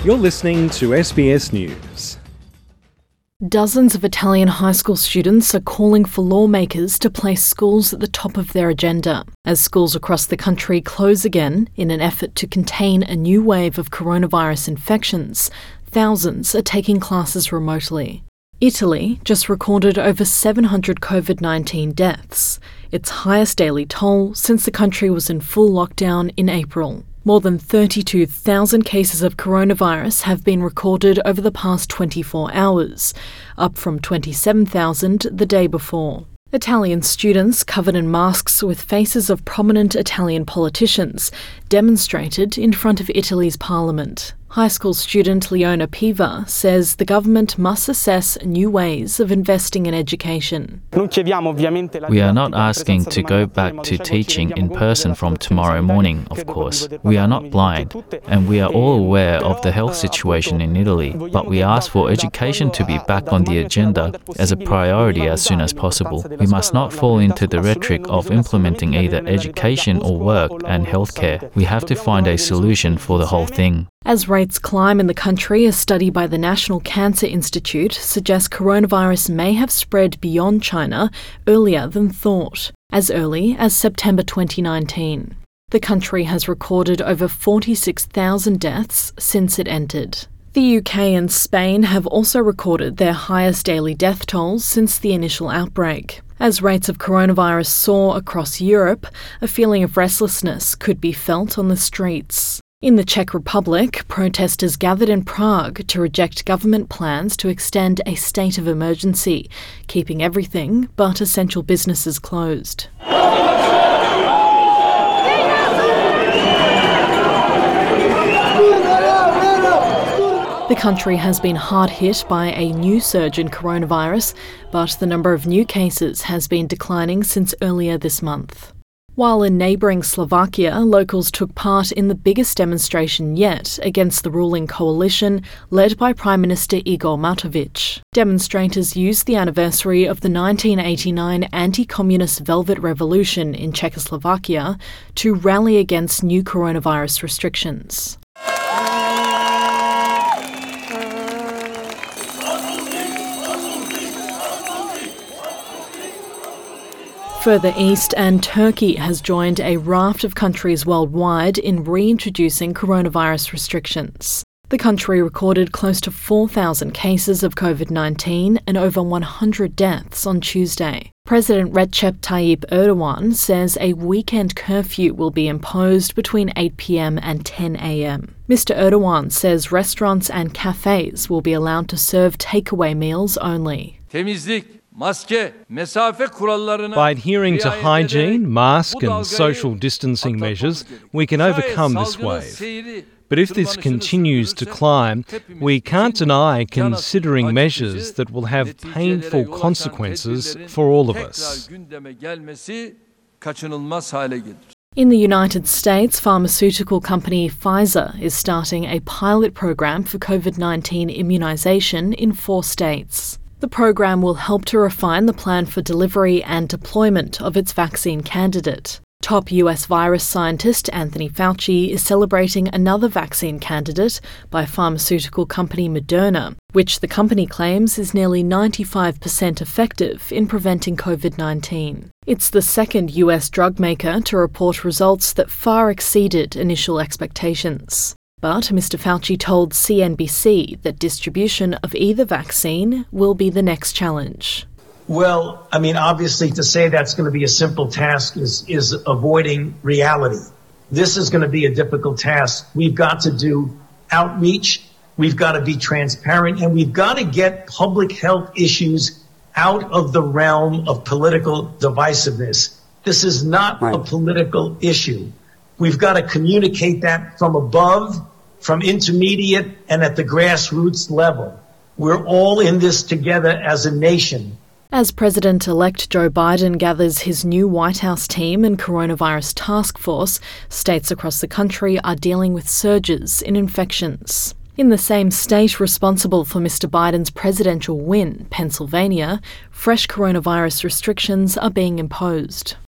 You're listening to SBS News. Dozens of Italian high school students are calling for lawmakers to place schools at the top of their agenda as schools across the country close again in an effort to contain a new wave of coronavirus infections. Thousands are taking classes remotely. Italy just recorded over 700 COVID-19 deaths, its highest daily toll since the country was in full lockdown in April. More than 32,000 cases of coronavirus have been recorded over the past 24 hours, up from 27,000 the day before. Italian students covered in masks with faces of prominent Italian politicians demonstrated in front of Italy's parliament. High school student Leona Piva says the government must assess new ways of investing in education. We are not asking to go back to teaching in person from tomorrow morning, of course. We are not blind, and we are all aware of the health situation in Italy, but we ask for education to be back on the agenda as a priority as soon as possible. We must not fall into the rhetoric of implementing either education or work and healthcare. We have to find a solution for the whole thing. As rates climb in the country, a study by the National Cancer Institute suggests coronavirus may have spread beyond China earlier than thought, as early as September 2019. The country has recorded over 46,000 deaths since it entered. The UK and Spain have also recorded their highest daily death tolls since the initial outbreak. As rates of coronavirus soar across Europe, a feeling of restlessness could be felt on the streets. In the Czech Republic, protesters gathered in Prague to reject government plans to extend a state of emergency, keeping everything but essential businesses closed. The country has been hard hit by a new surge in coronavirus, but the number of new cases has been declining since earlier this month. While in neighbouring Slovakia, locals took part in the biggest demonstration yet against the ruling coalition led by Prime Minister Igor Matovic. Demonstrators used the anniversary of the 1989 anti-communist Velvet Revolution in Czechoslovakia to rally against new coronavirus restrictions. Further east, and Turkey has joined a raft of countries worldwide in reintroducing coronavirus restrictions. The country recorded close to 4,000 cases of COVID-19 and over 100 deaths on Tuesday. President Recep Tayyip Erdogan says a weekend curfew will be imposed between 8 p.m. and 10 a.m. Mr. Erdogan says restaurants and cafes will be allowed to serve takeaway meals only. By adhering to hygiene, mask and social distancing measures, we can overcome this wave. But if this continues to climb, we can't deny considering measures that will have painful consequences for all of us. In the United States, pharmaceutical company Pfizer is starting a pilot program for COVID-19 immunization in 4 states. The program will help to refine the plan for delivery and deployment of its vaccine candidate. Top US virus scientist Anthony Fauci is celebrating another vaccine candidate by pharmaceutical company Moderna, which the company claims is nearly 95% effective in preventing COVID-19. It's the second US drug maker to report results that far exceeded initial expectations. But Mr. Fauci told CNBC that distribution of either vaccine will be the next challenge. Well, obviously to say that's going to be a simple task is avoiding reality. This is going to be a difficult task. We've got to do outreach, we've got to be transparent, and we've got to get public health issues out of the realm of political divisiveness. This is not a political issue. We've got to communicate that from above, from intermediate, and at the grassroots level. We're all in this together as a nation. As President-elect Joe Biden gathers his new White House team and coronavirus task force, states across the country are dealing with surges in infections. In the same state responsible for Mr. Biden's presidential win, Pennsylvania, fresh coronavirus restrictions are being imposed.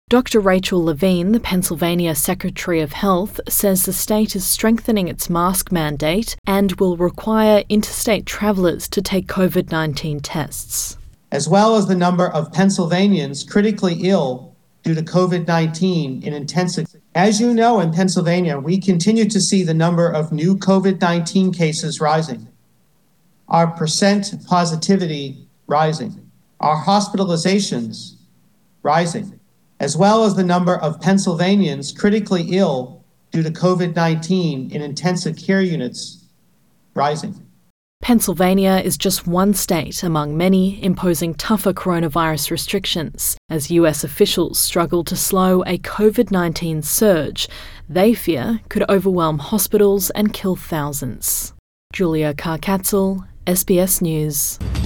Dr. Rachel Levine, the Pennsylvania Secretary of Health, says the state is strengthening its mask mandate and will require interstate travellers to take COVID-19 tests. As well as the number of Pennsylvanians critically ill due to COVID-19 in intensive. As you know, in Pennsylvania, we continue to see the number of new COVID-19 cases rising. Our percent positivity rising. Our hospitalizations rising, as well as the number of Pennsylvanians critically ill due to COVID-19 in intensive care units rising. Pennsylvania is just one state among many imposing tougher coronavirus restrictions as US officials struggle to slow a COVID-19 surge they fear could overwhelm hospitals and kill thousands. Julia Karkatzel, SBS News.